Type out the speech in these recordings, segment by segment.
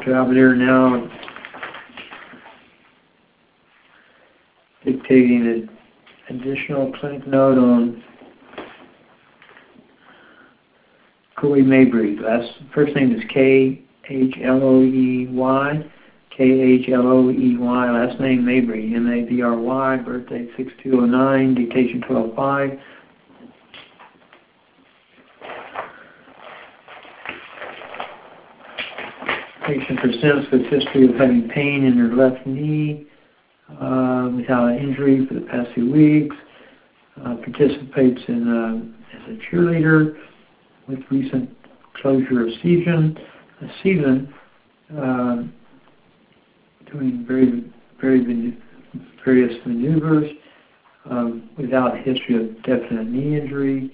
Dr. Albert now dictating an additional clinic note on Khloe Mabry. First name is Khloey, Khloey, last name Mabry, Mabry, birthday 6209, dictation 12/5. Patient presents with history of having pain in her left knee without an injury for the past few weeks. Participates in as a cheerleader with recent closure of season, doing various maneuvers without a history of definite knee injury.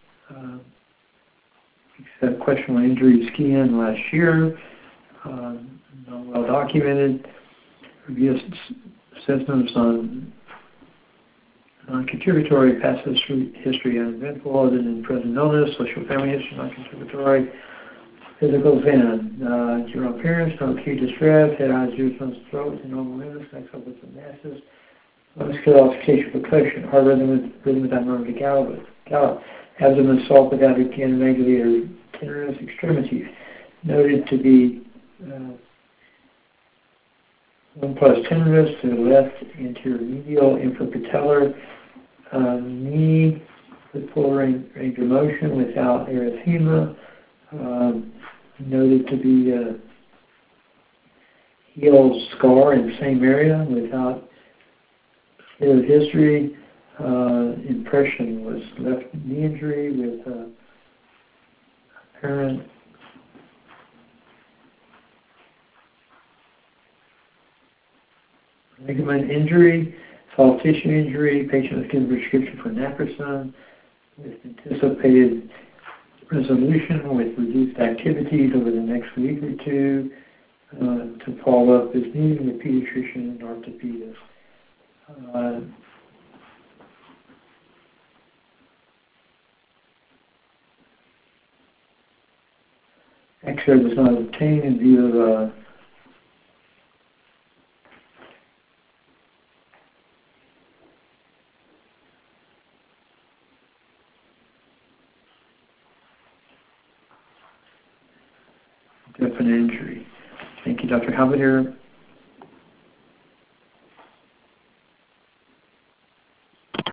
Except questionable injury skiing last year. Not well documented. Review symptoms on non-contributory past history uneventful other than present illness, social family history, non-contributory, physical event, general appearance, no acute distress, head, eyes, ears, nose, throat, and normal limits, next up with some masses, muscular ossification, percussion, heart rhythm without normal gallop, abdomen soft without acromegaly or tenderness, extremities, noted to be 1 plus tenderness to the left anterior medial infrapatellar knee with full range of motion without erythema, noted to be a heel scar in the same area without clear history. Impression was left knee injury with apparent ligament injury, soft tissue injury. Patient was given prescription for naproxen with anticipated resolution with reduced activities over the next week or two to follow up his meeting with pediatrician and orthopedist. X-ray was not obtained in view of definite injury. Thank you, Dr. Halbert here.